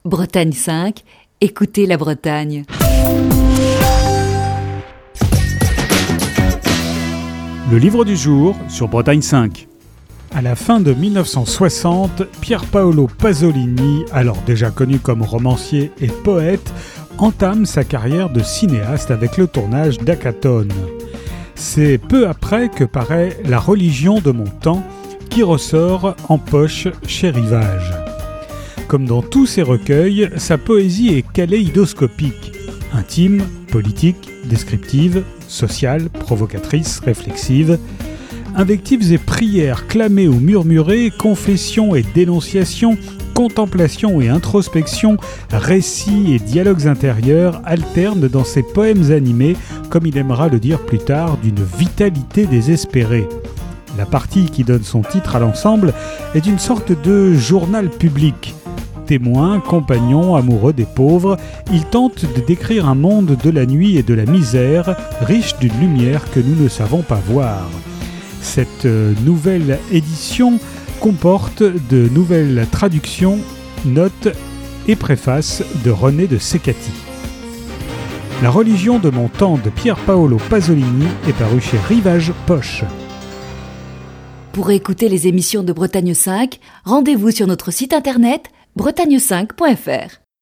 Bretagne 5, écoutez la Bretagne. Le livre du jour sur Bretagne 5. À la fin de 1960, Pier Paolo Pasolini, alors déjà connu comme romancier et poète, entame sa carrière de cinéaste avec le tournage d'Akhatone. C'est peu après que paraît La religion de mon temps, qui ressort en poche chez Rivage. Comme dans tous ses recueils, sa poésie est kaléidoscopique, intime, politique, descriptive, sociale, provocatrice, réflexive. Invectives et prières clamées ou murmurées, confessions et dénonciations, contemplation et introspection, récits et dialogues intérieurs alternent dans ses poèmes animés, comme il aimera le dire plus tard, d'une vitalité désespérée. La partie qui donne son titre à l'ensemble est une sorte de journal public. Témoin, compagnon, amoureux des pauvres, il tente de décrire un monde de la nuit et de la misère, riche d'une lumière que nous ne savons pas voir. Cette nouvelle édition comporte de nouvelles traductions, notes et préfaces de René de Secati. La religion de mon temps de Pier Paolo Pasolini est paru chez Rivage Poche. Pour écouter les émissions de Bretagne 5, rendez-vous sur notre site internet bretagne5.fr.